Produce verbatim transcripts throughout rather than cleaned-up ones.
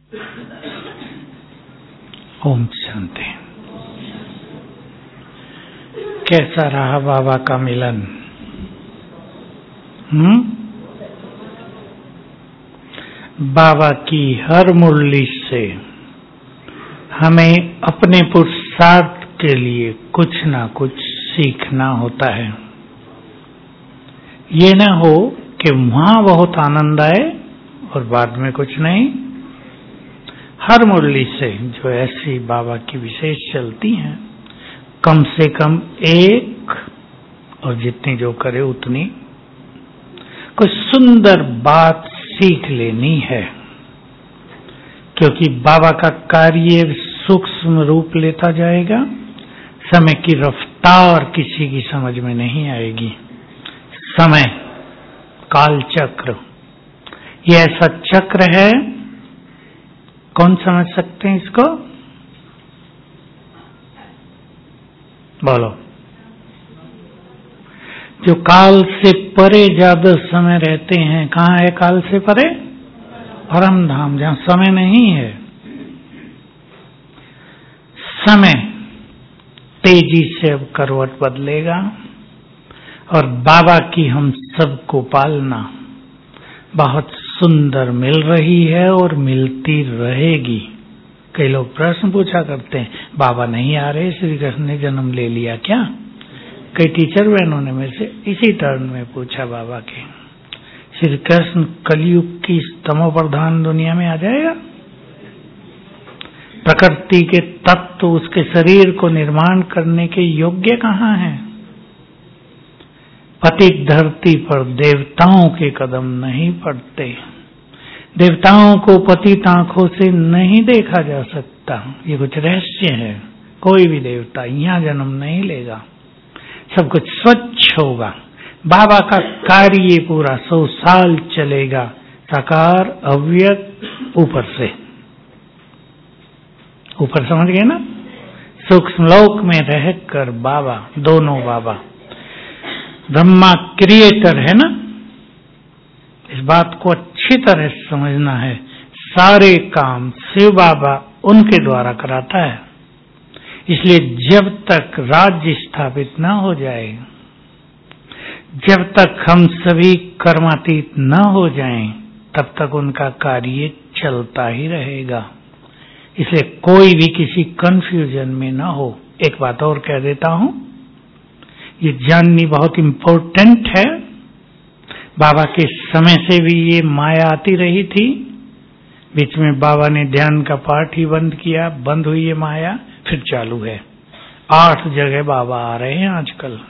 ओम शांति। कैसा रहा बाबा का मिलन? हम्म बाबा की हर मुरली से हमें अपने पुरुषार्थ के लिए कुछ ना कुछ सीखना होता है। ये ना हो कि वहां बहुत आनंद आए और बाद में कुछ नहीं। हर मुरली से जो ऐसी बाबा की विशेष चलती हैं, कम से कम एक, और जितनी जो करे उतनी, कोई सुंदर बात सीख लेनी है। क्योंकि बाबा का कार्य सूक्ष्म रूप लेता जाएगा, समय की रफ्तार किसी की समझ में नहीं आएगी। समय काल चक्र, ये ऐसा चक्र है, कौन समझ सकते हैं इसको? बोलो। जो काल से परे ज्यादा समय रहते हैं, कहाँ है काल से परे? परम धाम, जहां समय नहीं है। समय तेजी से अब करवट बदलेगा और बाबा की हम सबको पालना बहुत सुंदर मिल रही है और मिलती रहेगी। कई लोग प्रश्न पूछा करते हैं, बाबा नहीं आ रहे, श्री कृष्ण ने जन्म ले लिया क्या? कई टीचर बहनों ने मेरे से इसी टर्न में पूछा बाबा के, श्री कृष्ण कलयुग की तमो प्रधान दुनिया में आ जाएगा? प्रकृति के तत्व उसके शरीर को निर्माण करने के योग्य कहाँ हैं? पतित धरती पर देवताओं के कदम नहीं पड़ते। देवताओं को पतित आंखों से नहीं देखा जा सकता। ये कुछ रहस्य है। कोई भी देवता यहाँ जन्म नहीं लेगा, सब कुछ स्वच्छ होगा। बाबा का कार्य पूरा सौ साल चलेगा, साकार अव्यक्त ऊपर से। ऊपर समझ गए ना? सूक्ष्म लोक में रहकर बाबा, दोनों बाबा, ब्रह्मा क्रिएटर है ना, इस बात को अच्छी तरह समझना है। सारे काम शिव बाबा उनके द्वारा कराता है। इसलिए जब तक राज्य स्थापित न हो जाए, जब तक हम सभी कर्मातीत न हो जाएं, तब तक उनका कार्य चलता ही रहेगा। इसलिए कोई भी किसी कंफ्यूजन में न हो। एक बात और कह देता हूं, ये जाननी बहुत इम्पोर्टेंट है। बाबा के समय से भी ये माया आती रही थी। बीच में बाबा ने ध्यान का पाठ ही बंद किया, बंद हुई ये माया, फिर चालू है। आठ जगह बाबा आ रहे हैं आजकल,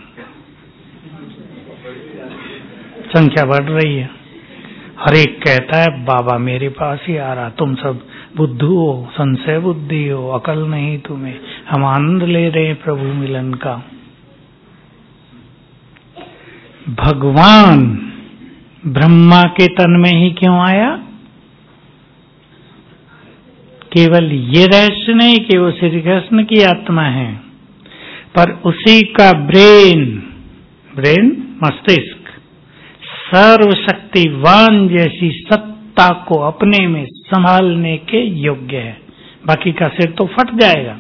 संख्या बढ़ रही है। हर एक कहता है बाबा मेरे पास ही आ रहा, तुम सब बुद्धू हो, संशय बुद्धि हो, अकल नहीं तुम्हें, हम आनंद ले रहे हैं प्रभु मिलन का। भगवान ब्रह्मा के तन में ही क्यों आया? केवल ये रहस्य नहीं कि वो श्री कृष्ण की आत्मा है, पर उसी का ब्रेन, ब्रेन मस्तिष्क सर्वशक्तिवान जैसी सत्ता को अपने में संभालने के योग्य है। बाकी का सिर तो फट जाएगा।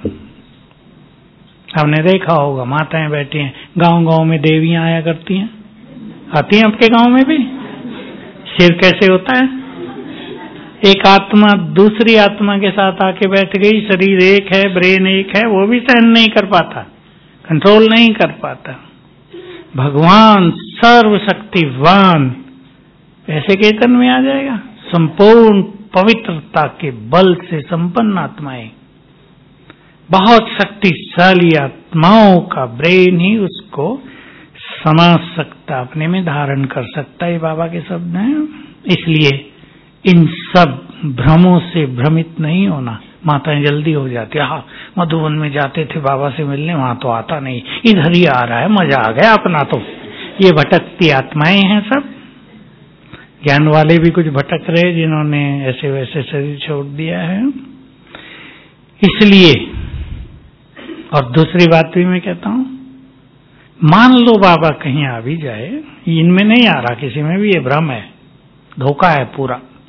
आपने देखा होगा, माताएं बैठी हैं, गांव गांव में देवियां आया करती हैं, आती हैं आपके गांव में भी। सिर कैसे होता है? एक आत्मा दूसरी आत्मा के साथ आके बैठ गई, शरीर एक है, ब्रेन एक है, वो भी सहन नहीं कर पाता, कंट्रोल नहीं कर पाता। भगवान सर्वशक्तिवान ऐसे के तन में आ जाएगा। संपूर्ण पवित्रता के बल से संपन्न आत्माएं, बहुत शक्तिशाली आत्माओं का ब्रेन ही उसको समझ सकता, अपने में धारण कर सकता है। बाबा के शब्द हैं। इसलिए इन सब भ्रमों से भ्रमित नहीं होना। माताएं जल्दी हो जाती है, हाँ मधुबन में जाते थे बाबा से मिलने, वहां तो आता नहीं, इधर ही आ रहा है, मजा आ गया अपना। तो ये भटकती आत्माएं हैं सब। ज्ञान वाले भी कुछ भटक रहे, जिन्होंने ऐसे वैसे शरीर छोड़ दिया है। इसलिए, और दूसरी बात भी मैं कहता हूं, मान लो बाबा कहीं आ भी जाए, इनमें नहीं आ रहा, किसी में भी ये भ्रम है, धोखा है पूरा।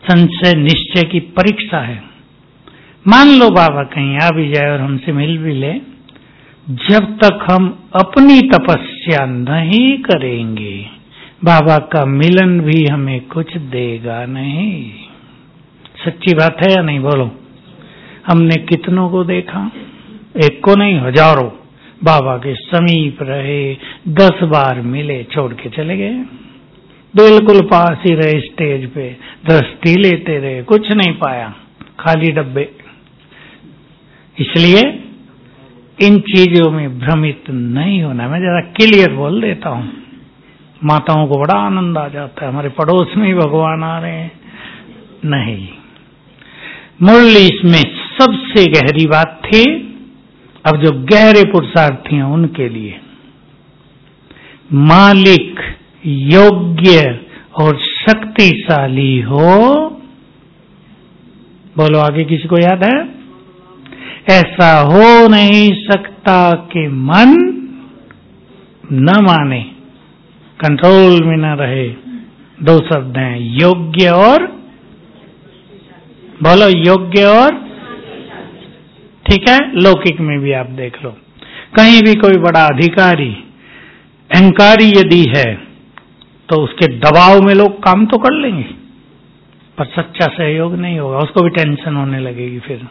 संशय निश्चय की परीक्षा है। मान लो बाबा कहीं आ भी जाए और हमसे मिल भी ले, जब तक हम अपनी तपस्या नहीं करेंगे बाबा का मिलन भी हमें कुछ देगा नहीं। सच्ची बात है या नहीं, बोलो। हमने कितनों को देखा, एक को नहीं हजारों बाबा के समीप रहे, दस बार मिले, छोड़ के चले गए, बिल्कुल पास ही रहे, स्टेज पे दृष्टि लेते रहे, कुछ नहीं पाया, खाली डब्बे। इसलिए इन चीजों में भ्रमित नहीं होना। मैं जरा क्लियर बोल देता हूं, माताओं को बड़ा आनंद आ जाता है, हमारे पड़ोस में ही भगवान आ रहे हैं। नहीं, मुरली इसमें सबसे गहरी बात थी। अब जो गहरे पुरुषार्थी हैं उनके लिए मालिक योग्य और शक्तिशाली हो, बोलो आगे किसी को याद है? ऐसा हो नहीं सकता कि मन न माने, कंट्रोल में न रहे। दो शब्द हैं, योग्य और, बोलो योग्य और, ठीक है। लौकिक में भी आप देख लो, कहीं भी कोई बड़ा अधिकारी अहंकारी यदि है तो उसके दबाव में लोग काम तो कर लेंगे, पर सच्चा सहयोग नहीं होगा, उसको भी टेंशन होने लगेगी। फिर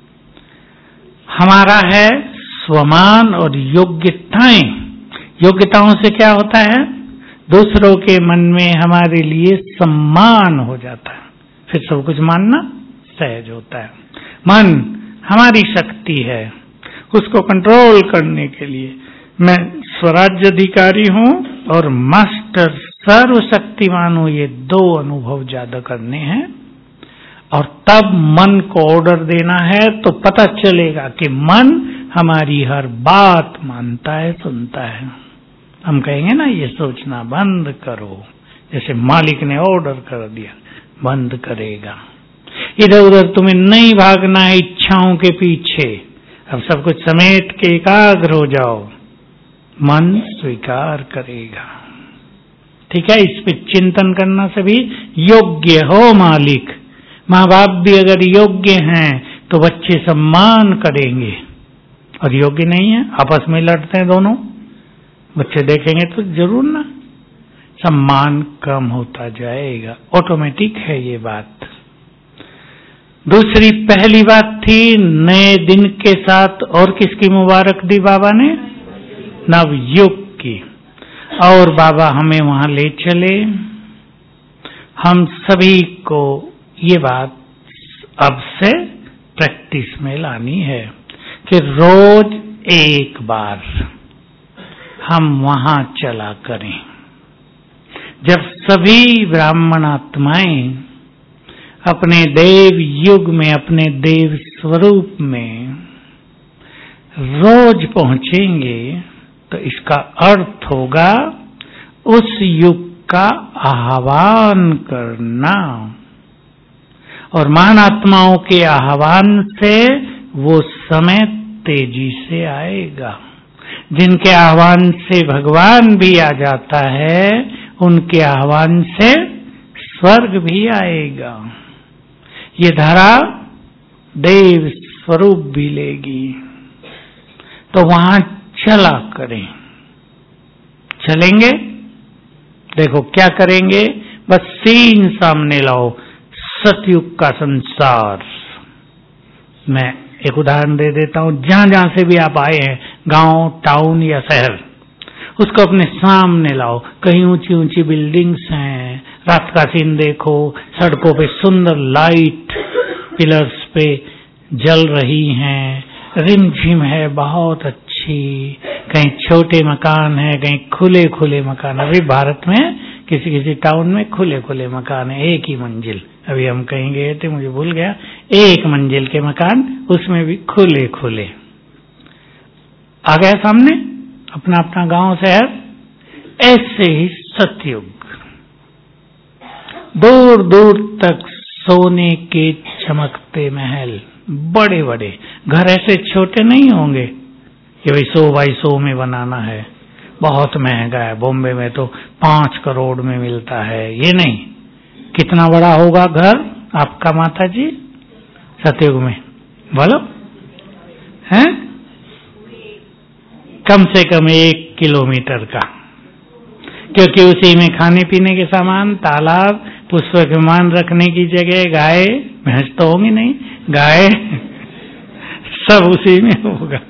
हमारा है स्वमान और योग्यताएं। योग्यताओं से क्या होता है? दूसरों के मन में हमारे लिए सम्मान हो जाता है, फिर सब कुछ मानना सहज होता है। मन हमारी शक्ति है, उसको कंट्रोल करने के लिए मैं स्वराज्य अधिकारी हूं और मास्टर सर्वशक्तिमान हूं, ये दो अनुभव ज्यादा करने हैं। और तब मन को ऑर्डर देना है तो पता चलेगा कि मन हमारी हर बात मानता है, सुनता है। हम कहेंगे ना ये सोचना बंद करो, जैसे मालिक ने ऑर्डर कर दिया, बंद करेगा। इधर उधर तुम्हें नहीं भागना है इच्छाओं के पीछे, अब सब कुछ समेट के एकाग्र हो जाओ, मन स्वीकार करेगा। ठीक है, इस पे चिंतन करना सभी योग्य हो मालिक। माँ बाप भी अगर योग्य हैं तो बच्चे सम्मान करेंगे, और योग्य नहीं है आपस में लड़ते हैं दोनों, बच्चे देखेंगे तो जरूर ना सम्मान कम होता जाएगा, ऑटोमेटिक है ये बात। दूसरी पहली बात थी नए दिन के साथ, और किसकी मुबारक दी बाबा ने? नवयुग की। और बाबा हमें वहां ले चले। हम सभी को ये बात अब से प्रैक्टिस में लानी है कि रोज एक बार हम वहां चला करें, जब सभी ब्राह्मण आत्माएं अपने देव युग में, अपने देव स्वरूप में रोज पहुंचेंगे, तो इसका अर्थ होगा उस युग का आह्वान करना, और महान आत्माओं के आह्वान से वो समय तेजी से आएगा। जिनके आह्वान से भगवान भी आ जाता है, उनके आह्वान से स्वर्ग भी आएगा। ये धरा देव स्वरूप भी लेगी, तो वहां चला करें। चलेंगे? देखो क्या करेंगे, बस सीन सामने लाओ, सतयुग का संसार। मैं एक उदाहरण दे देता हूं, जहां जहां से भी आप आए हैं, गांव, टाउन या शहर, उसको अपने सामने लाओ। कहीं ऊंची ऊंची बिल्डिंग्स हैं, रात का सीन देखो, सड़कों पे सुंदर लाइट पिलर्स पे जल रही हैं, रिमझिम है बहुत अच्छी, कहीं छोटे मकान है, कहीं खुले खुले मकान। अभी भारत में किसी किसी टाउन में खुले खुले मकान है, एक ही मंजिल। अभी हम कहीं गए थे, मुझे भूल गया, एक मंजिल के मकान, उसमें भी खुले खुले। आ गया सामने अपना अपना गांव शहर। ऐसे ही सतयुग, दूर दूर तक सोने के चमकते महल, बड़े बड़े घर। ऐसे छोटे नहीं होंगे कि भाई सौ बाई सौ में बनाना है, बहुत महंगा है, बॉम्बे में तो पांच करोड़ में मिलता है, ये नहीं। कितना बड़ा होगा घर? आपका माता जी सतयुग में? बोलो, हैं? कम से कम एक किलोमीटर का, क्योंकि उसी में खाने पीने के सामान, तालाब, पुष्पक विमान रखने की जगह, गाय भैंस तो होंगी नहीं, गाय सब उसी में होगा।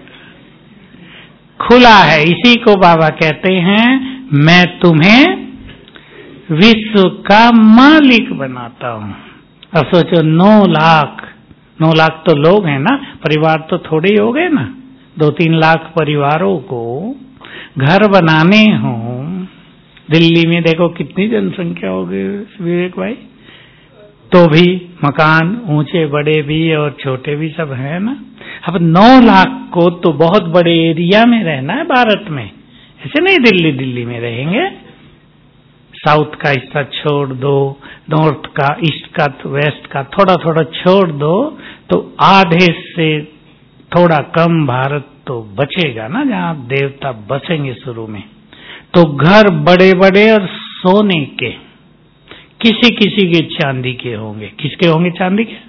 खुला है। इसी को बाबा कहते हैं मैं तुम्हें विश्व का मालिक बनाता हूं। अब सोचो, नौ लाख नौ लाख तो लोग हैं ना, परिवार तो थोड़े ही हो गए ना। दो तीन लाख परिवारों को घर बनाने हो। दिल्ली में देखो कितनी जनसंख्या हो गई विवेक भाई, तो भी मकान ऊंचे बड़े भी और छोटे भी सब है ना। अब नौ लाख को तो बहुत बड़े एरिया में रहना है भारत में, ऐसे नहीं दिल्ली दिल्ली में रहेंगे। साउथ का हिस्सा छोड़ दो, नॉर्थ का, ईस्ट का, वेस्ट का थोड़ा थोड़ा छोड़ दो, तो आधे से थोड़ा कम भारत तो बचेगा ना, जहां देवता बसेंगे शुरू में। तो घर बड़े बड़े और सोने के, किसी किसी के चांदी के होंगे। किसके होंगे चांदी के?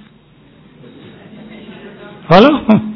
बोलो।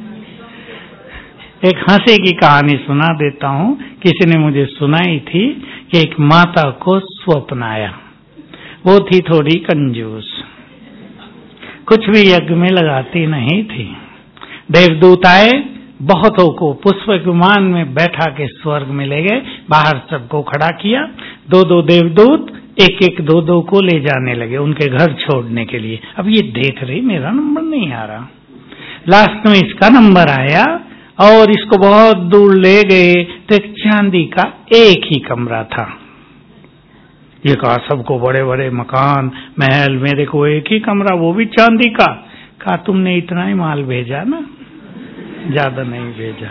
एक हंसी की कहानी सुना देता हूं। किसी ने मुझे सुनाई थी कि एक माता को स्वप्न आया। वो थी थोड़ी कंजूस, कुछ भी यज्ञ में लगाती नहीं थी। देवदूत आए, बहुतों को पुष्पक विमान में बैठा के स्वर्ग में ले गए, बाहर सबको खड़ा किया। दो दो देवदूत एक एक दो दो को ले जाने लगे उनके घर छोड़ने के लिए। अब ये देख रही मेरा नंबर नहीं आ रहा। लास्ट में इसका नंबर आया और इसको बहुत दूर ले गए, तो एक चांदी का एक ही कमरा था। ये कहा सबको बड़े बड़े मकान महल, मेरे को एक ही कमरा, वो भी चांदी का। कहा तुमने इतना ही माल भेजा ना, ज्यादा नहीं भेजा।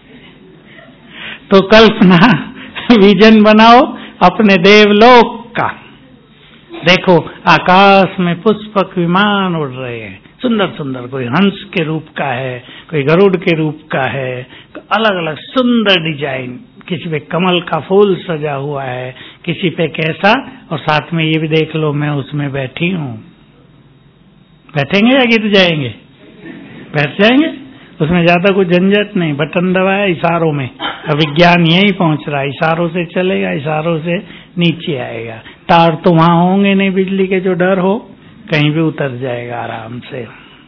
तो कल्पना विजन बनाओ अपने देवलोक का। देखो आकाश में पुष्पक विमान उड़ रहे हैं, सुंदर सुंदर, कोई हंस के रूप का है, कोई गरुड़ के रूप का है, अलग अलग सुंदर डिजाइन। किसी पे कमल का फूल सजा हुआ है, किसी पे कैसा, और साथ में ये भी देख लो मैं उसमें बैठी हूं। बैठेंगे या गिर जाएंगे? बैठ जाएंगे। उसमें ज्यादा कुछ झंझट नहीं, बटन दबाया इशारों में। विज्ञान यही पहुंच रहा है, इशारों से चलेगा, इशारों से नीचे आएगा। तार तो वहां होंगे नहीं बिजली के, जो डर हो, कहीं भी उतर जाएगा आराम से।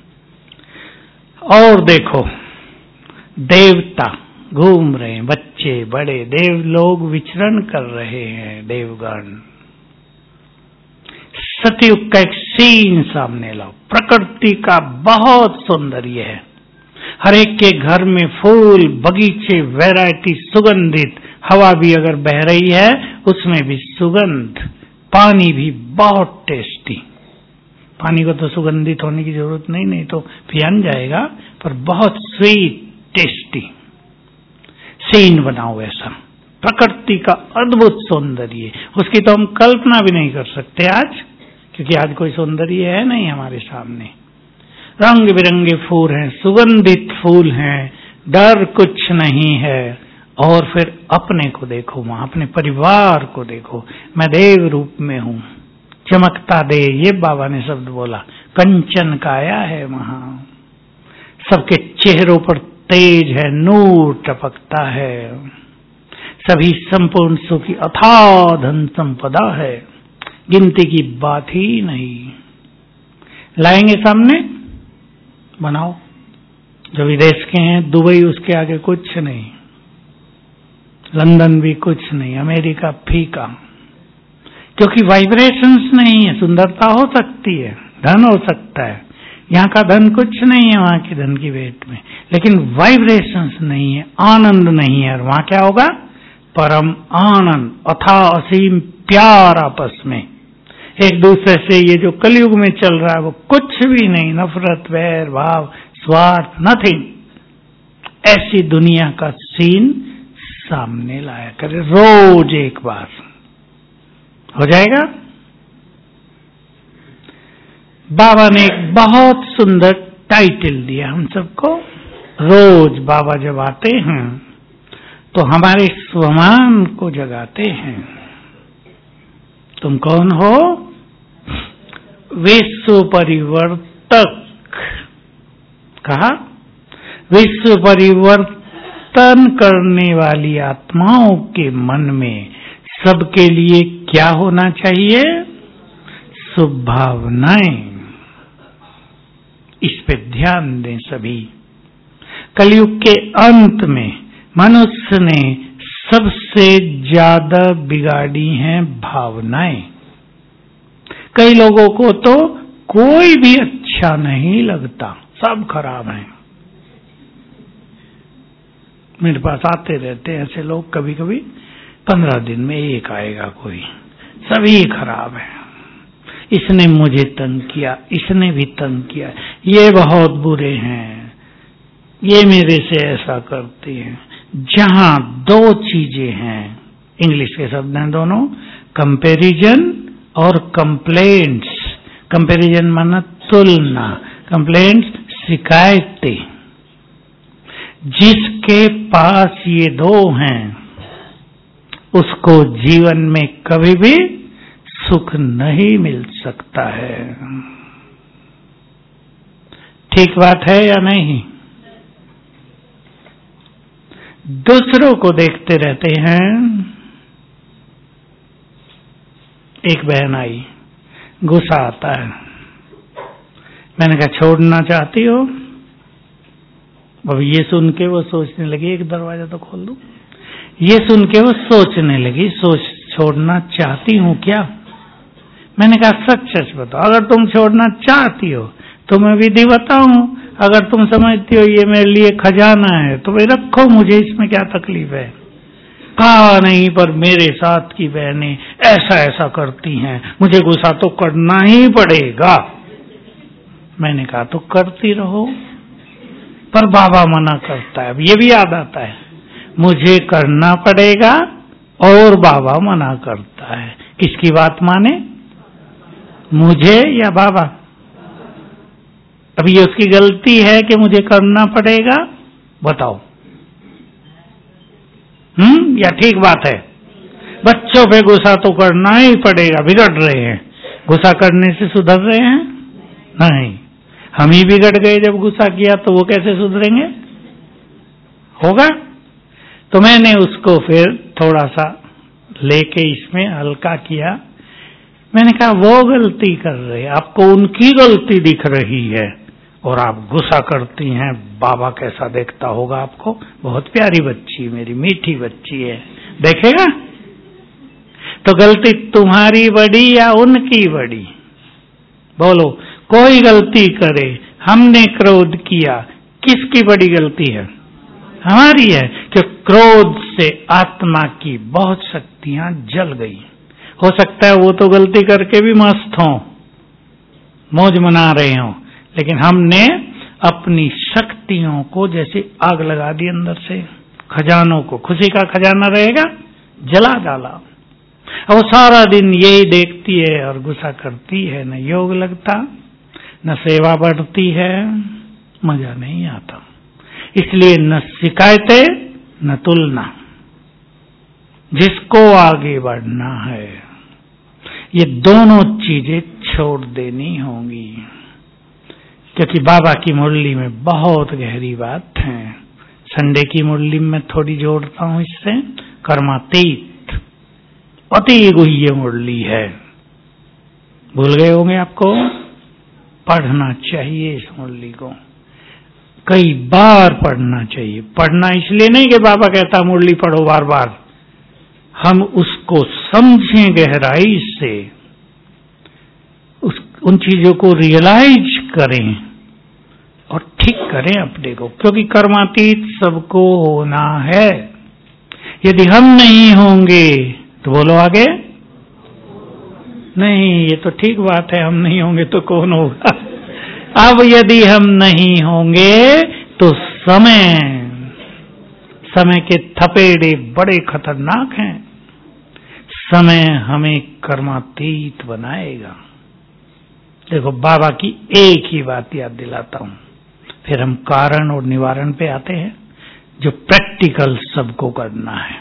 और देखो देवता घूम रहे हैं, बच्चे बड़े, देव लोग विचरण कर रहे हैं, देवगण। सतयुग का एक सीन सामने लाओ, प्रकृति का बहुत सौंदर्य है। हर एक के घर में फूल, बगीचे, वैरायटी, सुगंधित, हवा भी अगर बह रही है उसमें भी सुगंध, पानी भी बहुत टेस्टी। पानी को तो सुगंधित होने की जरूरत नहीं, नहीं तो पियान जाएगा, पर बहुत स्वीट टेस्टी सीन बनाओ ऐसा। प्रकृति का अद्भुत सौंदर्य, उसकी तो हम कल्पना भी नहीं कर सकते आज, क्योंकि आज कोई सौंदर्य है नहीं हमारे सामने। रंग बिरंगे फूल हैं, सुगंधित फूल हैं, डर कुछ नहीं है। और फिर अपने को देखो वहां, अपने परिवार को देखो। मैं देव रूप में हूं, चमकता दे, ये बाबा ने शब्द बोला। कंचन काया है वहां, सबके चेहरों पर तेज है, नूर टपकता है। सभी संपूर्ण सुखी, अथाह धन संपदा है, गिनती की बात ही नहीं। लाएंगे सामने, बनाओ। जो विदेश के हैं, दुबई उसके आगे कुछ नहीं, लंदन भी कुछ नहीं, अमेरिका फीका, क्योंकि वाइब्रेशंस नहीं है। सुंदरता हो सकती है, धन हो सकता है, यहाँ का धन कुछ नहीं है वहां के धन की वेट में, लेकिन वाइब्रेशंस नहीं है, आनंद नहीं है। और वहां क्या होगा? परम आनंद, अथाह असीम प्यार आपस में एक दूसरे से। ये जो कलयुग में चल रहा है वो कुछ भी नहीं, नफरत, वैर भाव, स्वार्थ, नथिंग। ऐसी दुनिया का सीन सामने लाया करे रोज एक बार, हो जाएगा। बाबा ने एक बहुत सुंदर टाइटल दिया हम सबको। रोज बाबा जब आते हैं तो हमारे स्वमान को जगाते हैं। तुम कौन हो? विश्व परिवर्तक कहा, विश्व परिवर्तन करने वाली आत्माओं के मन में सबके लिए क्या होना चाहिए? शुभ भावनाएं। इस पे ध्यान दें सभी। कलयुग के अंत में मनुष्य ने सबसे ज्यादा बिगाड़ी हैं भावनाएं। कई लोगों को तो कोई भी अच्छा नहीं लगता, सब खराब हैं। मेरे पास आते रहते हैं ऐसे लोग, कभी कभी पंद्रह दिन में एक आएगा कोई, सभी खराब है। इसने मुझे तंग किया, इसने भी तंग किया, ये बहुत बुरे हैं, ये मेरे से ऐसा करते हैं। जहां दो चीजें हैं, इंग्लिश के शब्द हैं दोनों, कंपैरिजन और कंप्लेंट्स। कंपैरिजन माना तुलना, कंप्लेंट्स शिकायतें। जिसके पास ये दो हैं उसको जीवन में कभी भी सुख नहीं मिल सकता है। ठीक बात है या नहीं? दूसरों को देखते रहते हैं। एक बहन आई, गुस्सा आता है, मैंने कहा छोड़ना चाहती हो? अब ये सुन के वो सोचने लगी, एक दरवाजा तो खोल दो। ये सुन के वो सोचने लगी, सोच छोड़ना चाहती हूँ क्या? मैंने कहा सच सच बताओ, अगर तुम छोड़ना चाहती हो तो मैं विधि बताऊं, अगर तुम समझती हो ये मेरे लिए खजाना है तो भाई रखो, मुझे इसमें क्या तकलीफ है। कहा नहीं, पर मेरे साथ की बहनें ऐसा ऐसा करती हैं, मुझे गुस्सा तो करना ही पड़ेगा। मैंने कहा तो करती रहो, पर बाबा मना करता है। अब ये भी याद आता है, मुझे करना पड़ेगा और बाबा मना करता है। किसकी बात माने, मुझे या बाबा? अभी ये उसकी गलती है कि मुझे करना पड़ेगा? बताओ, हम्म या ठीक बात है? बच्चों पे गुस्सा तो करना ही पड़ेगा, बिगड़ रहे हैं। गुस्सा करने से सुधर रहे हैं? नहीं, हम ही बिगड़ गए जब गुस्सा किया, तो वो कैसे सुधरेंगे? होगा? तो मैंने उसको फिर थोड़ा सा लेके इसमें हल्का किया। मैंने कहा वो गलती कर रहे, आपको उनकी गलती दिख रही है और आप गुस्सा करती हैं, बाबा कैसा देखता होगा आपको? बहुत प्यारी बच्ची, मेरी मीठी बच्ची है, देखेगा? तो गलती तुम्हारी बड़ी या उनकी बड़ी? बोलो, कोई गलती करे, हमने क्रोध किया, किसकी बड़ी गलती है? हमारी है, कि क्रोध से आत्मा की बहुत शक्तियां जल गई। हो सकता है वो तो गलती करके भी मस्त हों, मौज मना रहे हों, लेकिन हमने अपनी शक्तियों को जैसे आग लगा दी अंदर से, खजानों को, खुशी का खजाना रहेगा, जला डाला। और वो सारा दिन यही देखती है और गुस्सा करती है, न योग लगता, न सेवा बढ़ती है, मजा नहीं आता। इसलिए न शिकायतें न तुलना। जिसको आगे बढ़ना है ये दोनों चीजें छोड़ देनी होंगी, क्योंकि बाबा की मुरली में बहुत गहरी बात है। संडे की मुरली में थोड़ी जोड़ता हूं इससे, कर्मातीत, अति गुह्य मुरली है। भूल गए होंगे, आपको पढ़ना चाहिए इस मुरली को, कई बार पढ़ना चाहिए। पढ़ना इसलिए नहीं कि बाबा कहता मुरली पढ़ो बार बार, हम उसको समझें गहराई से, उस उन चीजों को रियलाइज करें और ठीक करें अपने को, क्योंकि कर्मातीत सबको होना है। यदि हम नहीं होंगे तो बोलो आगे, नहीं ये तो ठीक बात है, हम नहीं होंगे तो कौन होगा? अब यदि हम नहीं होंगे तो समय समय के थपेड़े बड़े खतरनाक हैं। समय हमें कर्मातीत बनाएगा। देखो, बाबा की एक ही बात याद दिलाता हूं, फिर हम कारण और निवारण पे आते हैं, जो प्रैक्टिकल सबको करना है।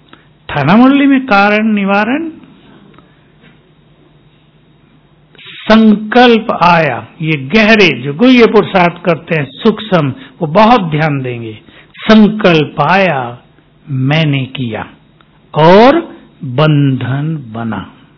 थाना मुरली में कारण निवारण संकल्प आया, ये गहरे जो गुह्य पुरुषार्थ करते हैं सूक्ष्म, वो बहुत ध्यान देंगे। संकल्प आया, मैंने किया और बंधन बना।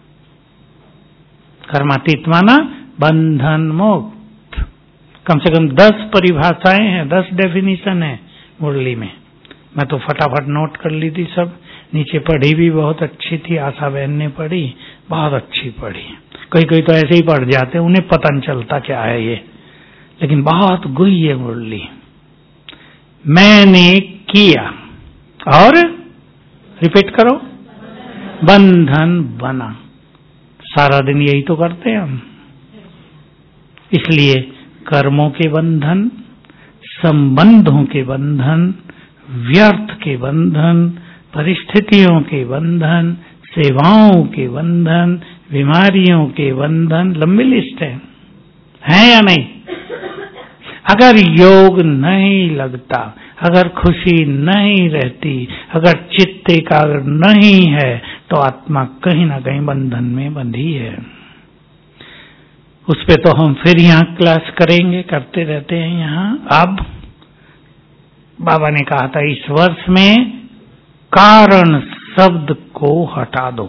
कर्मातीत माना बंधन मुक्त। कम से कम दस परिभाषाएं हैं, दस डेफिनेशन है मुरली में। मैं तो फटाफट नोट कर ली थी सब, नीचे पढ़ी भी बहुत अच्छी थी, आशा बहन ने पढ़ी, बहुत अच्छी पढ़ी। कोई कोई तो ऐसे ही पढ़ जाते, उन्हें पता नहीं चलता क्या है ये, लेकिन बहुत गुह्य मुरली। मैंने किया और रिपीट करो, बंधन बना। सारा दिन यही तो करते हैं हम। इसलिए कर्मों के बंधन, संबंधों के बंधन, व्यर्थ के बंधन, परिस्थितियों के बंधन, सेवाओं के बंधन, बीमारियों के बंधन, लंबी लिस्ट है, है या नहीं? अगर योग नहीं लगता, अगर खुशी नहीं रहती, अगर चित्त एकाग्र नहीं है, तो आत्मा कहीं ना कहीं बंधन में बंधी है। उस पे तो हम फिर यहाँ क्लास करेंगे, करते रहते हैं यहाँ। अब बाबा ने कहा था इस वर्ष में कारण शब्द को हटा दो।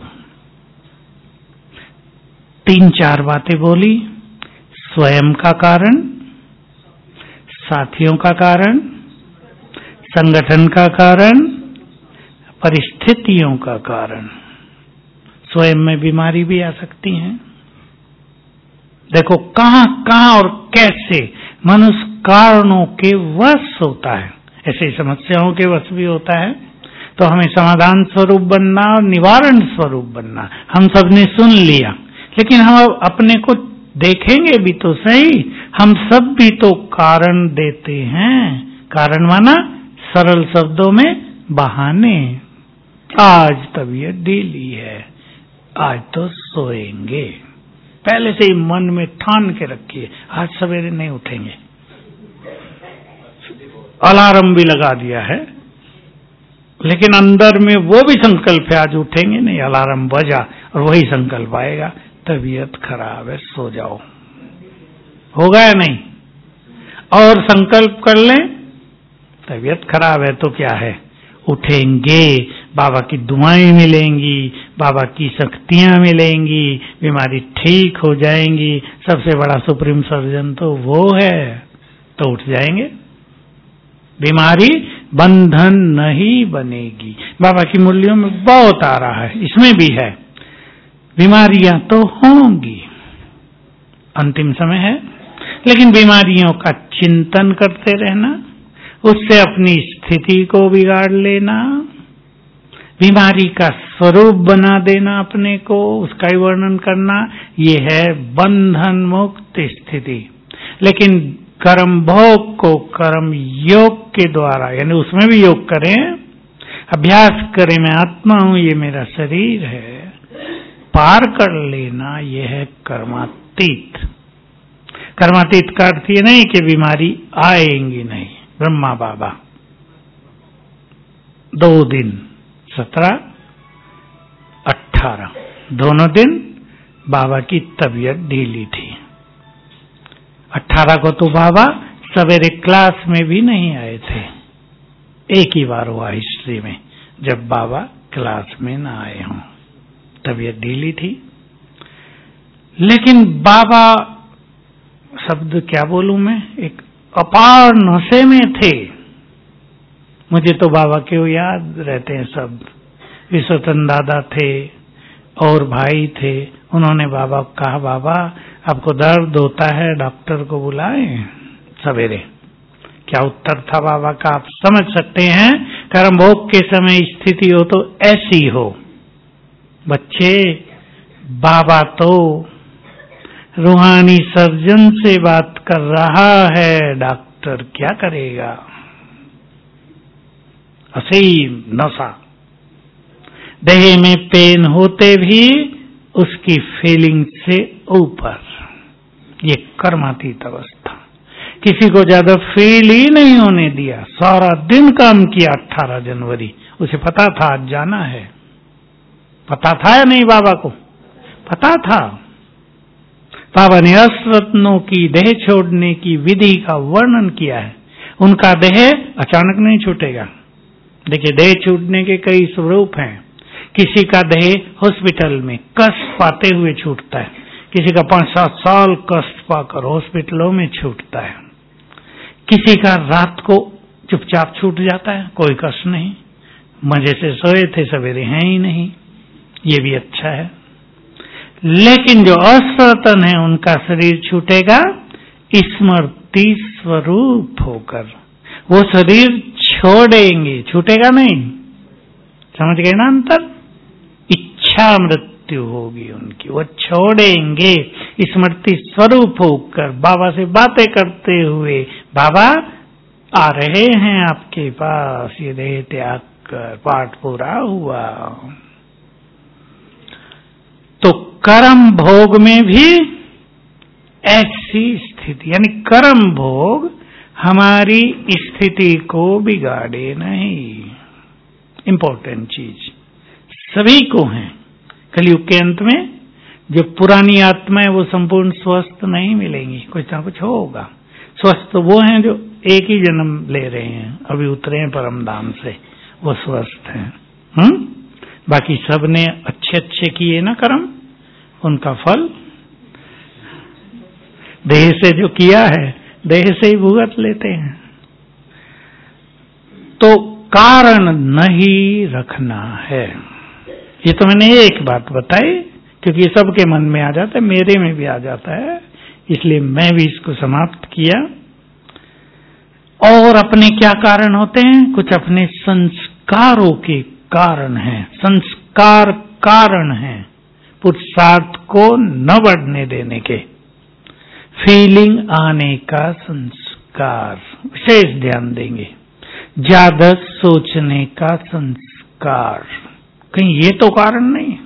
तीन चार बातें बोली, स्वयं का कारण, साथियों का कारण, संगठन का कारण, परिस्थितियों का कारण। स्वयं में बीमारी भी आ सकती है। देखो कहां कहां और कैसे मनुष्य कारणों के वश होता है, ऐसे समस्याओं के वश भी होता है। तो हमें समाधान स्वरूप बनना और निवारण स्वरूप बनना, हम सब ने सुन लिया, लेकिन हम अपने को देखेंगे भी तो सही। हम सब भी तो कारण देते हैं। कारण माना सरल शब्दों में बहाने। आज तबीयत ढीली है, आज तो सोएंगे। पहले से ही मन में ठान के रखिए, आज सवेरे नहीं उठेंगे। अलार्म भी लगा दिया है, लेकिन अंदर में वो भी संकल्प है आज उठेंगे नहीं। अलार्म बजा और वही संकल्प आएगा, तबीयत खराब है, सो जाओ। होगा या नहीं? और संकल्प कर लें, तबीयत खराब है तो क्या है, उठेंगे, बाबा की दुआएं मिलेंगी, बाबा की शक्तियां मिलेंगी, बीमारी ठीक हो जाएंगी। सबसे बड़ा सुप्रीम सर्जन तो वो है, तो उठ जाएंगे, बीमारी बंधन नहीं बनेगी। बाबा की मूल्यों में बहुत आ रहा है, इसमें भी है। बीमारियां तो होंगी, अंतिम समय है, लेकिन बीमारियों का चिंतन करते रहना, उससे अपनी स्थिति को बिगाड़ लेना, बीमारी का स्वरूप बना देना अपने को, उसका ही वर्णन करना, ये है बंधन मुक्त स्थिति। लेकिन कर्म भोग को कर्म योग के द्वारा, यानी उसमें भी योग करें, अभ्यास करें, मैं आत्मा हूं, ये मेरा शरीर है, पार कर लेना, यह है कर्मातीत। कर्मातीत का अर्थ ये नहीं कि बीमारी आएंगी नहीं। ब्रह्मा बाबा दो दिन, सत्रह अठारह, दोनों दिन बाबा की तबीयत ढीली थी। अठारह को तो बाबा सवेरे क्लास में भी नहीं आए थे। एक ही बार हुआ हिस्ट्री में जब बाबा क्लास में ना आए हों, तबीयत ढीली थी। लेकिन बाबा, शब्द क्या बोलूं मैं, एक अपार नशे में थे। मुझे तो बाबा के वो याद रहते हैं सब। विश्वचंद दादा थे और भाई थे, उन्होंने बाबा को कहा, बाबा आपको दर्द होता है, डॉक्टर को बुलाएं सवेरे। क्या उत्तर था बाबा का, आप समझ सकते हैं। कर्म भोग के समय स्थिति हो तो ऐसी हो। बच्चे, बाबा तो रूहानी सर्जन से बात कर रहा है, डॉक्टर क्या करेगा। असीम नशा, देह में पेन होते भी उसकी फीलिंग से ऊपर, ये कर्मातीत अवस्था। किसी को ज्यादा फील ही नहीं होने दिया, सारा दिन काम किया। अठारह जनवरी, उसे पता था आज जाना है। पता था या नहीं बाबा को? पता था। बाबा ने अश्रत्नों की देह छोड़ने की विधि का वर्णन किया है। उनका देह अचानक नहीं छूटेगा। देखिए, देह छूटने के कई स्वरूप हैं। किसी का देह हॉस्पिटल में कष्ट पाते हुए छूटता है, किसी का पांच सात साल कष्ट पाकर हॉस्पिटलों में छूटता है, किसी का रात को चुपचाप छूट जाता है, कोई कष्ट नहीं, मजे से सोए थे, सवेरे हैं ही नहीं, ये भी अच्छा है। लेकिन जो असनातन है उनका शरीर छूटेगा स्मृति स्वरूप होकर। वो शरीर छोड़ेंगे, छूटेगा नहीं। समझ गए ना अंतर? इच्छा मृत्यु होगी उनकी, वो छोड़ेंगे स्मृति स्वरूप होकर, बाबा से बातें करते हुए। बाबा आ रहे हैं आपके पास, ये देह त्याग कर, पाठ पूरा हुआ। तो कर्म भोग में भी ऐसी स्थिति, यानी कर्म भोग हमारी स्थिति को बिगाड़े नहीं। इंपॉर्टेंट चीज सभी को है। कलयुग के अंत में जो पुरानी आत्मा है वो संपूर्ण स्वस्थ नहीं मिलेंगी, कुछ ना कुछ होगा। स्वस्थ वो हैं जो एक ही जन्म ले रहे हैं, अभी उतरे हैं परम धाम से, वो स्वस्थ हैं। हम्म बाकी सब ने अच्छे अच्छे किए ना कर्म, उनका फल देह से जो किया है देह से ही भुगत लेते हैं। तो कारण नहीं रखना है। ये तो मैंने एक बात बताई क्योंकि ये सबके मन में आ जाता है, मेरे में भी आ जाता है, इसलिए मैं भी इसको समाप्त किया। और अपने क्या कारण होते हैं? कुछ अपने संस्कारों के कारण हैं, संस्कार कारण हैं, पुरुषार्थ को न बढ़ने देने के, फीलिंग आने का संस्कार, विशेष ध्यान देंगे, ज्यादा सोचने का संस्कार, कहीं ये तो कारण नहीं।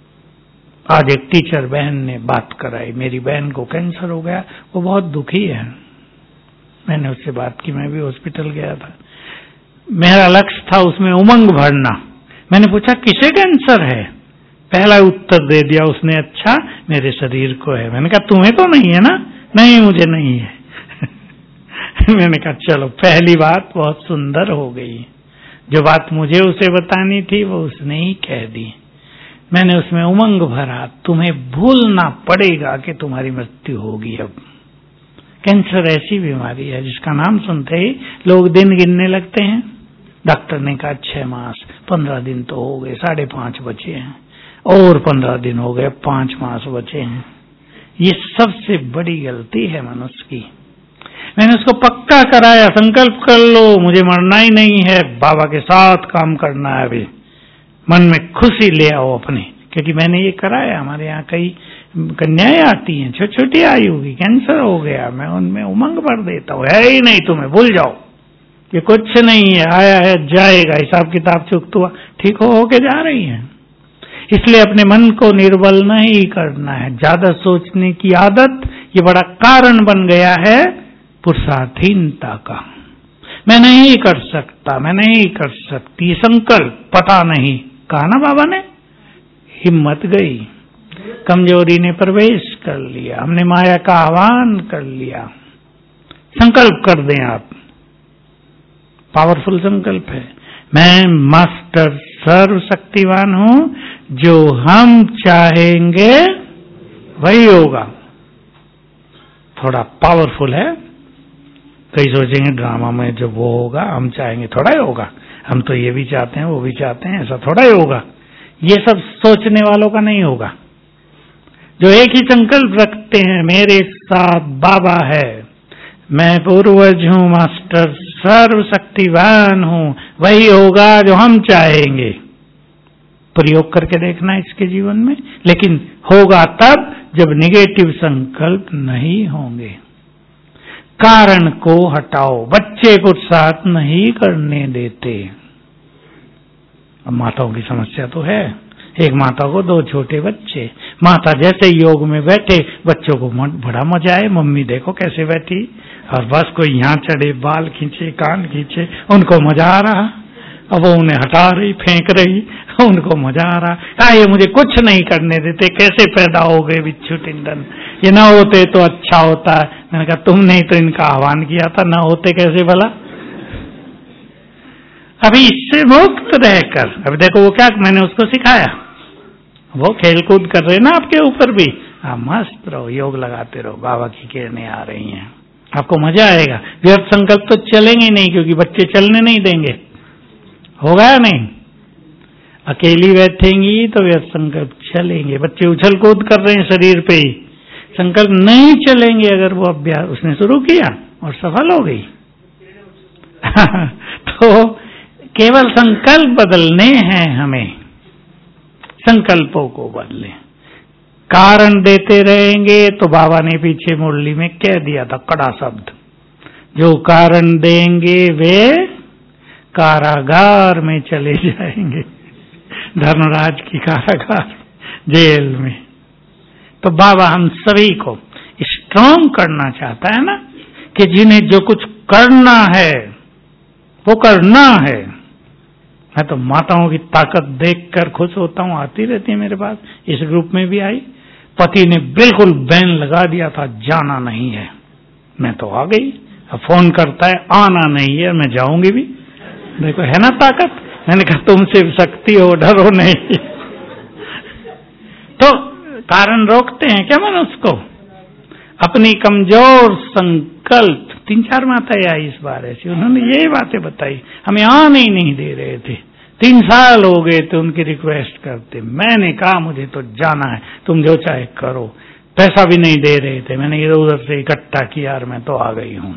आज एक टीचर बहन ने बात कराई, मेरी बहन को कैंसर हो गया, वो बहुत दुखी है। मैंने उससे बात की, मैं भी हॉस्पिटल गया था, मेरा लक्ष्य था उसमें उमंग भरना। मैंने पूछा किसे कैंसर है? पहला उत्तर दे दिया उसने, अच्छा मेरे शरीर को है। मैंने कहा तुम्हें तो नहीं है ना? नहीं मुझे नहीं है। मैंने कहा चलो पहली बात बहुत सुंदर हो गई, जो बात मुझे उसे बतानी थी वो उसने ही कह दी। मैंने उसमें उमंग भरा, तुम्हें भूलना पड़ेगा कि तुम्हारी मृत्यु होगी। अब कैंसर ऐसी बीमारी है जिसका नाम सुनते ही लोग दिन गिनने लगते हैं। डॉक्टर ने कहा छह मास, पंद्रह दिन तो हो गए, साढ़े पांच बचे हैं, और पंद्रह दिन हो गए, पांच मास बचे हैं। ये सबसे बड़ी गलती है मनुष्य की। मैंने उसको पक्का कराया, संकल्प कर लो मुझे मरना ही नहीं है, बाबा के साथ काम करना है, अभी मन में खुशी ले आओ अपनी, क्योंकि मैंने ये कराया। हमारे यहाँ कई कन्याएं आती हैं छोटी छोटी आयु की, कैंसर हो गया, मैं उनमें उमंग भर देता हूँ, है ही नहीं तुम्हें, भूल जाओ, ये कुछ नहीं है, आया है जाएगा, हिसाब किताब चुकता हुआ ठीक हो होके जा रही है। इसलिए अपने मन को निर्बल नहीं करना है। ज्यादा सोचने की आदत ये बड़ा कारण बन गया है पुरुषार्थहीनता का। मैं नहीं कर सकता, मैं नहीं कर सकती, संकल्प पता नहीं, कहा ना बाबा ने, हिम्मत गई, कमजोरी ने प्रवेश कर लिया, हमने माया का आह्वान कर लिया। संकल्प कर दें आप, पावरफुल संकल्प है, मैं मास्टर सर्वशक्तिवान हूं, जो हम चाहेंगे वही होगा। थोड़ा पावरफुल है। कई सोचेंगे ड्रामा में जो वो होगा हम चाहेंगे थोड़ा ही होगा, हम तो ये भी चाहते हैं वो भी चाहते हैं, ऐसा थोड़ा ही होगा। ये सब सोचने वालों का नहीं होगा। जो एक ही संकल्प रखते हैं, मेरे साथ बाबा है, मैं पूर्वज हूं, मास्टर सर्वशक्तिवान हूं, वही होगा जो हम चाहेंगे। प्रयोग करके देखना इसके जीवन में, लेकिन होगा तब जब निगेटिव संकल्प नहीं होंगे। कारण को हटाओ, बच्चे को साथ नहीं करने देते। अब माताओं की समस्या तो है, एक माता को दो छोटे बच्चे, माता जैसे योग में बैठे बच्चों को बड़ा मजा आए, मम्मी देखो कैसे बैठी, और बस कोई यहाँ चढ़े, बाल खींचे, कान खींचे, उनको मजा आ रहा, अब वो उन्हें हटा रही, फेंक रही, उनको मजा आ रहा, आ ये मुझे कुछ नहीं करने देते, कैसे पैदा हो गए बिच्छू टिंडन, ये ना होते तो अच्छा होता है। मैंने कहा तुमने ही तो इनका आह्वान किया था, ना होते कैसे भला। अभी इससे मुक्त रहकर, अभी देखो वो क्या मैंने उसको सिखाया, वो खेल कूद कर रहे ना आपके ऊपर भी, आप मस्त रहो, योग लगाते रहो, बाबा की किरणें आ रही हैं, आपको मजा आएगा। व्यर्थ संकल्प तो चलेंगे नहीं, क्योंकि बच्चे चलने नहीं देंगे, होगा या नहीं। अकेली बैठेंगी तो व्यर्थ संकल्प चलेंगे। बच्चे उछल कूद कर रहे हैं शरीर पे ही, संकल्प नहीं चलेंगे अगर वो अभ्यास उसने शुरू किया और सफल हो गई। तो केवल संकल्प बदलने हैं हमें, संकल्पों को बदले। कारण देते रहेंगे तो बाबा ने पीछे मुरली में कह दिया था कड़ा शब्द, जो कारण देंगे वे कारागार में चले जाएंगे, धर्मराज की कारागार, जेल में। तो बाबा हम सभी को स्ट्रांग करना चाहता है ना, कि जिन्हें जो कुछ करना है वो करना है। मैं तो माताओं की ताकत देखकर खुश होता हूं, आती रहती है मेरे पास, इस ग्रुप में भी आई। पति ने बिल्कुल बैन लगा दिया था, जाना नहीं है, मैं तो आ गई। अब फोन करता है आना नहीं है, मैं जाऊंगी भी। देखो है ना ताकत। मैंने कहा तुमसे शक्ति हो, डरो नहीं। तो कारण रोकते हैं क्या मनुष्य को, अपनी कमजोर संकल्प। तीन चार माताएं आई इस बार ऐसी, उन्होंने यही बातें बताई, हमें आने ही नहीं दे रहे थे, तीन साल हो गए थे उनकी रिक्वेस्ट करते। मैंने कहा मुझे तो जाना है, तुम जो चाहे करो। पैसा भी नहीं दे रहे थे, मैंने इधर उधर से इकट्ठा किया और मैं तो आ गई हूं।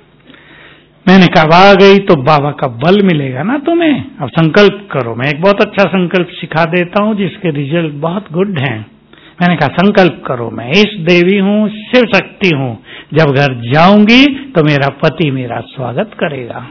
मैंने कहा आ गई तो बाबा का बल मिलेगा ना तुम्हें, अब संकल्प करो। मैं एक बहुत अच्छा संकल्प सिखा देता हूं जिसके रिजल्ट बहुत गुड हैं। मैंने कहा संकल्प करो, मैं इस देवी हूं, शिव शक्ति हूं, जब घर जाऊंगी तो मेरा पति मेरा स्वागत करेगा।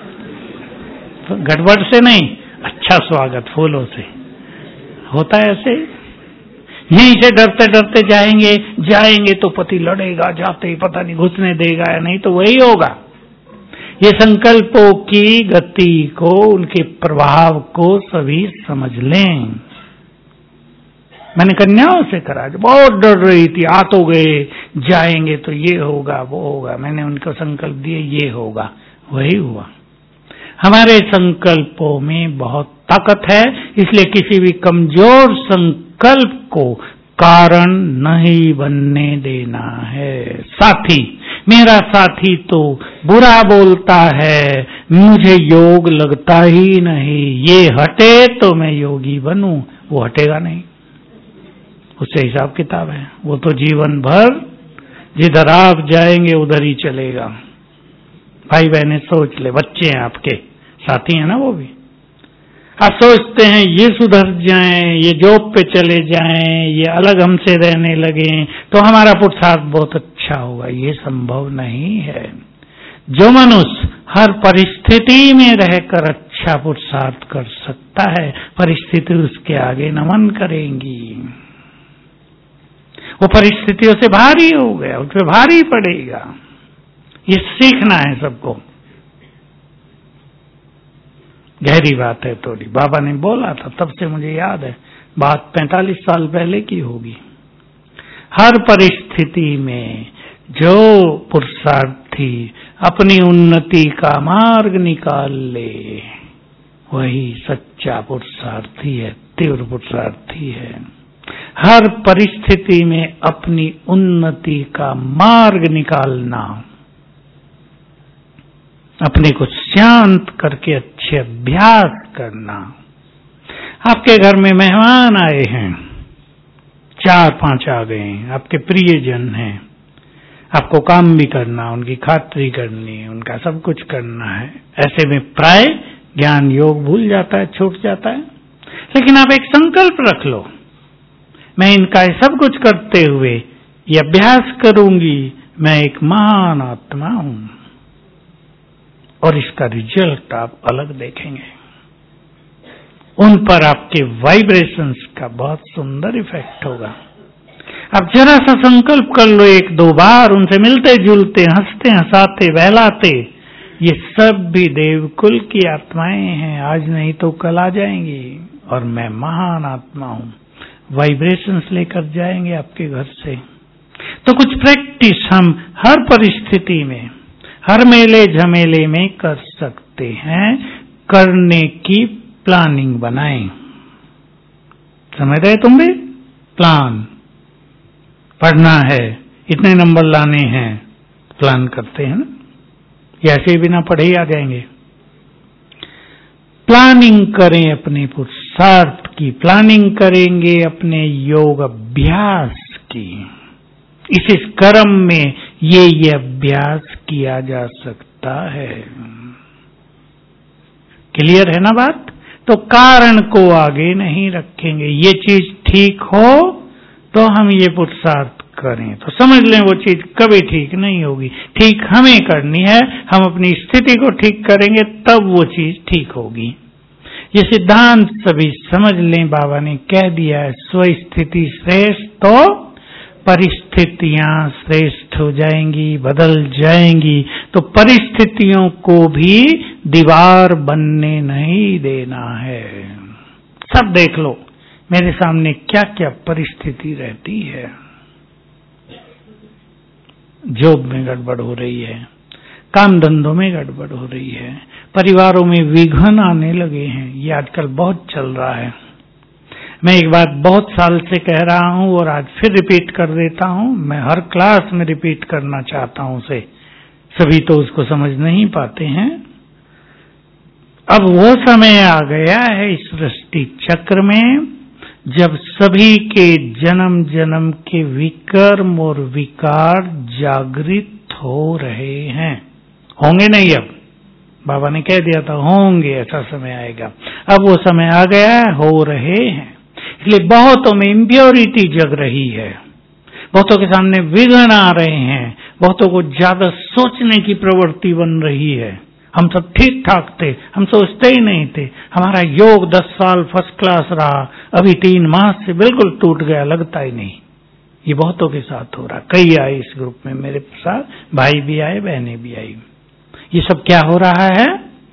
तो गड़बड़ से नहीं, अच्छा स्वागत फूलों से होता है। ऐसे यहीं से डरते डरते जाएंगे जाएंगे तो पति लड़ेगा, जाते ही पता नहीं घुसने देगा या नहीं, तो वही होगा। ये संकल्पों की गति को, उनके प्रभाव को सभी समझ लें। मैंने कन्याओं से करा, जो बहुत डर रही थी, आ तो गए, जाएंगे तो ये होगा वो होगा, मैंने उनको संकल्प दिए ये होगा, वही हुआ। हमारे संकल्पों में बहुत ताकत है, इसलिए किसी भी कमजोर संकल्प को कारण नहीं बनने देना है। साथी, मेरा साथी तो बुरा बोलता है, मुझे योग लगता ही नहीं, ये हटे तो मैं योगी बनूं, वो हटेगा नहीं, उससे हिसाब किताब है। वो तो जीवन भर जिधर आप जाएंगे उधर ही चलेगा। भाई बहने सोच ले, बच्चे हैं आपके, साथी हैं ना वो भी। आप सोचते हैं ये सुधर जाएं, ये जॉब पे चले जाएं, ये अलग हमसे रहने लगे तो हमारा पुरुषार्थ बहुत अच्छा होगा। ये संभव नहीं है। जो मनुष्य हर परिस्थिति में रहकर अच्छा पुरुषार्थ कर सकता है, परिस्थिति उसके आगे नमन करेंगी। वो परिस्थितियों से भारी हो गया, उस पर भारी पड़ेगा। ये सीखना है सबको। गहरी बात है थोड़ी, बाबा ने बोला था, तब से मुझे याद है, बात पैंतालीस साल पहले की होगी। हर परिस्थिति में जो पुरुषार्थी अपनी उन्नति का मार्ग निकाल ले, वही सच्चा पुरुषार्थी है, तीव्र पुरुषार्थी है। हर परिस्थिति में अपनी उन्नति का मार्ग निकालना, अपने को शांत करके अच्छे अभ्यास करना। आपके घर में मेहमान आए हैं, चार पांच आ गए हैं, आपके प्रियजन हैं, आपको काम भी करना, उनकी खातिरी करनी, उनका सब कुछ करना है। ऐसे में प्राय ज्ञान योग भूल जाता है, छूट जाता है। लेकिन आप एक संकल्प रख लो, मैं इनका सब कुछ करते हुए ये अभ्यास करूंगी, मैं एक महान आत्मा हूं, और इसका रिजल्ट आप अलग देखेंगे। उन पर आपके वाइब्रेशंस का बहुत सुंदर इफेक्ट होगा। अब जरा सा संकल्प कर लो, एक दो बार उनसे मिलते जुलते, हंसते हंसाते बहलाते, ये सब भी देवकुल की आत्माएं हैं, आज नहीं तो कल आ जाएंगी। और मैं महान आत्मा हूं, वाइब्रेशंस लेकर जाएंगे आपके घर से। तो कुछ प्रैक्टिस हम हर परिस्थिति में, हर मेले झमेले में कर सकते हैं। करने की प्लानिंग बनाएं। समझ रहे तुम भी? प्लान, पढ़ना है, इतने नंबर लाने हैं, प्लान करते हैं ना, या ऐसे बिना पढ़े ही आ जाएंगे। प्लानिंग करें अपने पुरुषार्थ की, प्लानिंग करेंगे अपने योग अभ्यास की। इस इस कर्म में ये ये अभ्यास किया जा सकता है। क्लियर है ना बात? तो कारण को आगे नहीं रखेंगे। ये चीज ठीक हो तो हम ये पुरुषार्थ करें, तो समझ लें वो चीज कभी ठीक नहीं होगी। ठीक हमें करनी है, हम अपनी स्थिति को ठीक करेंगे तब वो चीज ठीक होगी। ये सिद्धांत सभी समझ लें, बाबा ने कह दिया है, स्वस्थिति श्रेष्ठ तो परिस्थितियां श्रेष्ठ हो जाएंगी, बदल जाएंगी। तो परिस्थितियों को भी दीवार बनने नहीं देना है। सब देख लो मेरे सामने क्या क्या परिस्थिति रहती है। जॉब में गड़बड़ हो रही है, काम धंधों में गड़बड़ हो रही है, परिवारों में विघ्न आने लगे हैं। ये आजकल बहुत चल रहा है। मैं एक बात बहुत साल से कह रहा हूं और आज फिर रिपीट कर देता हूं। मैं हर क्लास में रिपीट करना चाहता हूं उसे, सभी तो उसको समझ नहीं पाते हैं। अब वो समय आ गया है इस सृष्टि चक्र में जब सभी के जन्म जन्म के विकर्म और विकार जागृत हो रहे हैं। होंगे नहीं, अब बाबा ने कह दिया था होंगे, ऐसा समय आएगा। अब वो समय आ गया है, हो रहे हैं। इसलिए बहुतों में इम्प्योरिटी जग रही है, बहुतों के सामने विघ्न आ रहे हैं, बहुतों को ज्यादा सोचने की प्रवृत्ति बन रही है। हम सब ठीक ठाक थे, हम सोचते ही नहीं थे, हमारा योग दस साल फर्स्ट क्लास रहा, अभी तीन मास से बिल्कुल टूट गया, लगता ही नहीं। ये बहुतों के साथ हो रहा। कई आए इस ग्रुप में मेरे साथ, भाई भी आए, बहनें भी आई। ये सब क्या हो रहा है?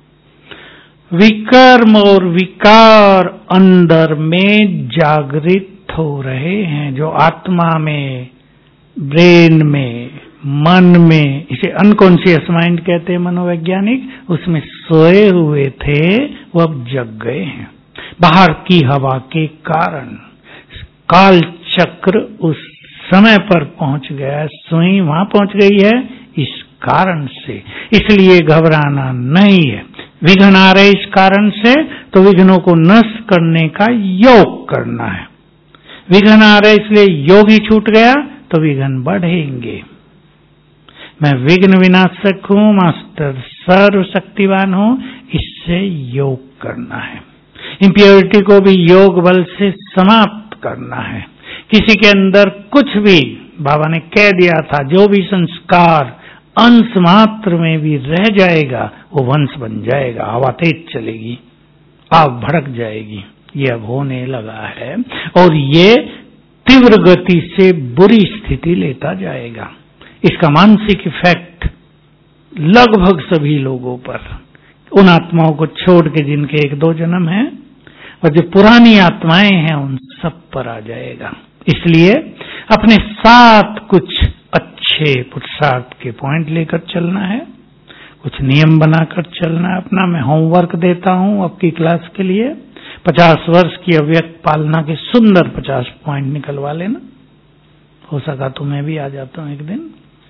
विकर्म और विकार अंदर में जागृत हो रहे हैं, जो आत्मा में, ब्रेन में, मन में, इसे अनकॉन्शियस माइंड कहते हैं मनोवैज्ञानिक, उसमें सोए हुए थे वो अब जग गए हैं। बाहर की हवा के कारण काल चक्र उस समय पर पहुंच गया, सुई वहां पहुंच गई है इस कारण से। इसलिए घबराना नहीं है। विघ्न आ रहे इस कारण से, तो विघ्नों को नष्ट करने का योग करना है। विघ्न आ रहे इसलिए योग ही छूट गया तो विघ्न बढ़ेंगे। मैं विघ्न विनाशक हूं, मास्टर सर्व शक्तिवान हूं, इससे योग करना है। इंप्योरिटी को भी योग बल से समाप्त करना है। किसी के अंदर कुछ भी, बाबा ने कह दिया था, जो भी संस्कार अंश मात्र में भी रह जाएगा वो वंश बन जाएगा। हवा तेज चलेगी, आग भड़क जाएगी। ये अब होने लगा है और ये तीव्र गति से बुरी स्थिति लेता जाएगा। इसका मानसिक इफेक्ट लगभग सभी लोगों पर, उन आत्माओं को छोड़ के जिनके एक दो जन्म हैं, और जो पुरानी आत्माएं हैं उन सब पर आ जाएगा। इसलिए अपने साथ कुछ अच्छे पुरुषार्थ के पॉइंट लेकर चलना है, कुछ नियम बनाकर चलना है अपना। मैं होमवर्क देता हूं आपकी क्लास के लिए, पचास वर्ष की अव्यक्त पालना के सुंदर पचास पॉइंट निकलवा लेना। हो सका तो मैं भी आ जाता हूं एक दिन।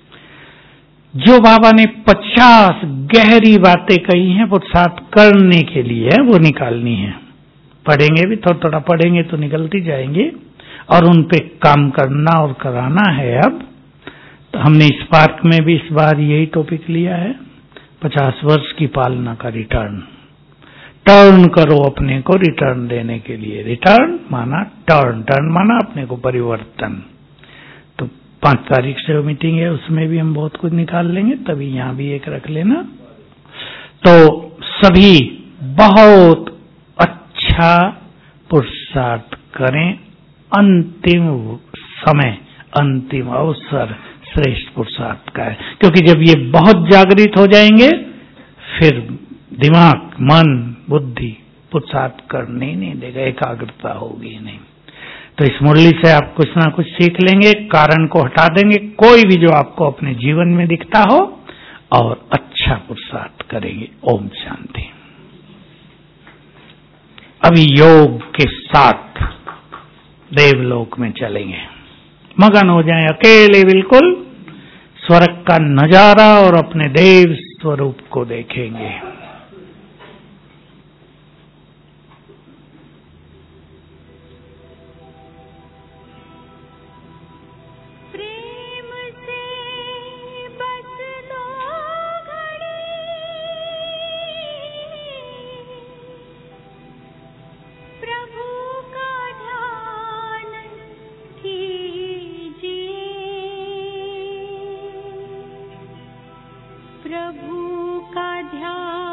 जो बाबा ने पचास गहरी बातें कही हैं पुरुषार्थ करने के लिए, वो निकालनी है। पढ़ेंगे भी, थोड़ा थोड़ा पढ़ेंगे तो निकलती जाएंगे, और उन पे काम करना और कराना है। अब तो हमने इस पार्क में भी इस बार यही टॉपिक लिया है, पचास वर्ष की पालना का रिटर्न। टर्न करो अपने को रिटर्न देने के लिए। रिटर्न माना टर्न, टर्न माना अपने को परिवर्तन। तो पांच तारीख से वो मीटिंग है, उसमें भी हम बहुत कुछ निकाल लेंगे, तभी यहां भी एक रख लेना। तो सभी बहुत अच्छा पुरुषार्थ करें। अंतिम समय, अंतिम अवसर श्रेष्ठ पुरुषार्थ का है, क्योंकि जब ये बहुत जागृत हो जाएंगे फिर दिमाग, मन, बुद्धि पुरुषार्थ करने नहीं देगा, एकाग्रता होगी नहीं। तो इस मुरली से आप कुछ ना कुछ सीख लेंगे, कारण को हटा देंगे, कोई भी जो आपको अपने जीवन में दिखता हो, और अच्छा पुरुषार्थ करेंगे। ओम शांति। अभी योग के साथ देवलोक में चलेंगे, मगन हो जाएं अकेले बिल्कुल स्वर्ग का नजारा और अपने देव स्वरूप को देखेंगे। प्रभु का ध्यान